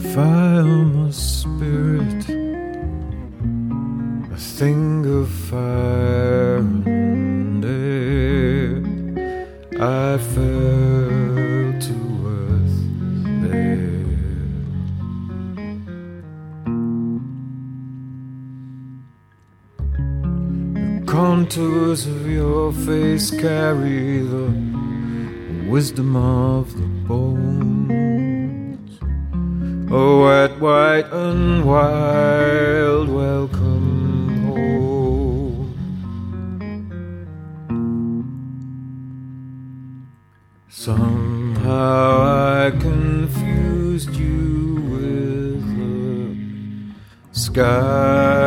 If I am a spirit, a thing of fire and air, I fell to earth there. The contours of your face carry the wisdom of the bones. Oh, wet, white and wild, welcome home. Somehow I confused you with the sky.